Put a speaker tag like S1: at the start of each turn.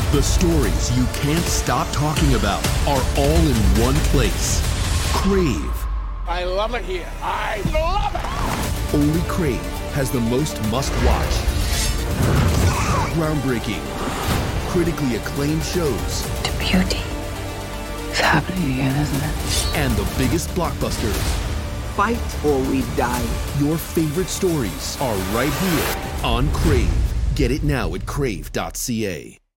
S1: The stories you can't stop talking about are all in one place. Crave.
S2: I love it here. I love it.
S1: Only Crave has the most must-watch, groundbreaking, critically acclaimed shows.
S3: The beauty is happening again, isn't it?
S1: And the biggest blockbusters.
S4: Fight or we die.
S1: Your favorite stories are right here on Crave. Get it now at crave.ca.